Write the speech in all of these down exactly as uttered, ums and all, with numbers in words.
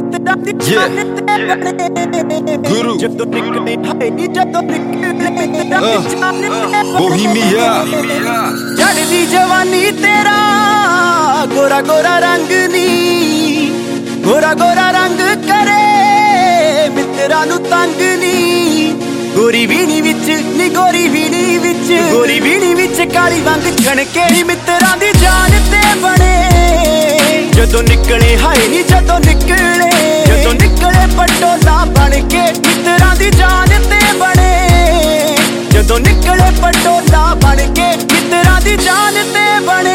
Yeah, Guru, uh, Bohemia, चढ़दी जवानी तेरा गोरा गोरा रंग नी, गोरा गोरा रंग करे मित्रा नू तंग नी। गोरी बीनी विच नी गोरी बीनी विच गोरी बीनी विच काली वंग छणके नी मित्रा दी जान ते बने। जदों निकले हाय नी जदों निकले जदों निकले पटोला बन के मित्रा दी जान ते बने। जदों निकले पटोला बन के मित्रा दी जान ते बने।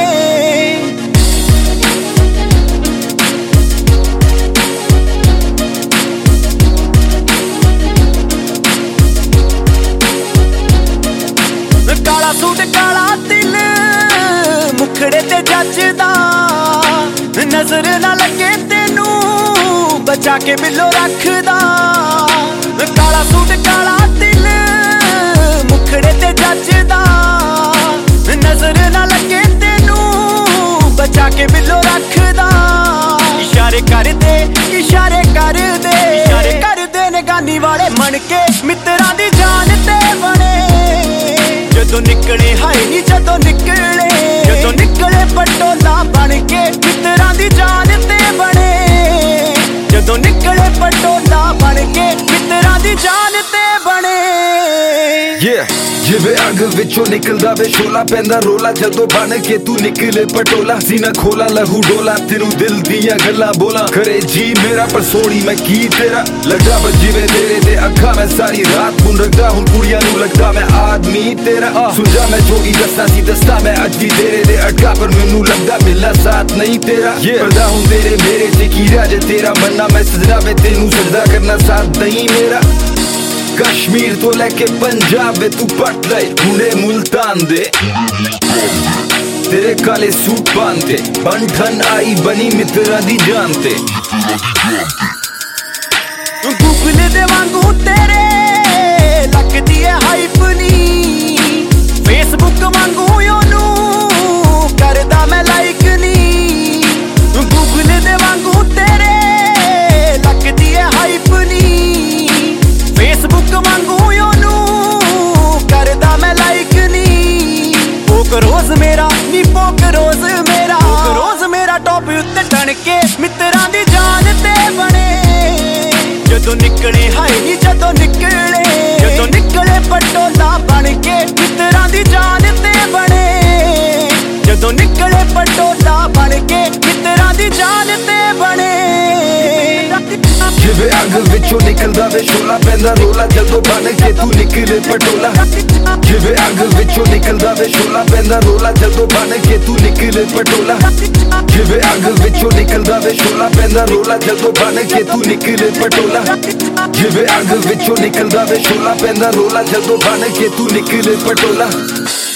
काला सूट काला दिल मुखड़े ते जचदा, नजर ना लगे तेनू बचा के बिलो रखदा। काला सूट काला दिल मुखड़े ते जचदा, नजर ना लगे तेनू बचा के बिलो रखदा। इशारे कर दे इशारे कर दे इशारे कर दे निगानी वाले मन के मित्रा दी जान ते बने। जदों निकले हाय नी जदों निकले जदों निकले पटोला बन के मित्रा दी जान ते बने। जदों निकले पटोला बन के मित्रा दी जान ते बने। yeah. जिवे अग विचों निकलदा वे शोला पैंदा रोला जदों बन के तू निकले पटोला। सीना खोला लहू डोला तेनू दिल दियां गल्लां बोला करे जी मेरा पर सोड़ी मैं की तेरा। लगदा बस जिवे तेरे ते अखा मैं सारी रात मुन रखदा हुण कुड़ियां नू लगदा मैं आदमी तेरा। सुझा मैं जोगी दस्ता सी दस्ता मैं अज दी तेरे दे अटका पर मैनू लगदा मिलना साथ नहीं तेरा। करदा हुण तेरे मेरे च की राज तेरा बनना मैं सजदा वे तेनू सजदा करना साथ नहीं मेरा। कश्मीर तो लेके पंजाब वे तू पट ले हुणे मुल्तान दे तेरे काले सूट पांदे बंठन आई बनी मित्रा दी जान ते। गूगल दे वांगू तेरे लगदी है हाइप नी, फेसबुक वांगू ओनू करदा मैं लाइक नी। गूगल दे वांगू तेरे लगदी है हाइप नी, फेसबुक वांगू ओनू करदा मैं लाइक नी। पोक रोज मेरा नी पोक रोज मेरा पोक रोज मेरा टॉप उत्ते टन के मित्रा दी जान ते बने। जदों निकले हाय नी जदों निकले जदों निकले पटोला बन के मित्रा दी जान ते बने। जदों निकले पटोला बन के मित्रा दी जान ते बने। जिवे अग विचों निकलदा वे शोला पैंदा रोला जदों बन के तू निकले पटोला। जिवे अग विचों निकलदा वे शोला पैंदा रोला जदों बन के तू निकले पटोला। जिवे अग विचों निकलदा वे शोला पैंदा रोला जदों बन के तू निकले पटोला। जिवे अग विचों निकलदा वे शोला पैंदा रोला जदों बन के तू निकले पटोला।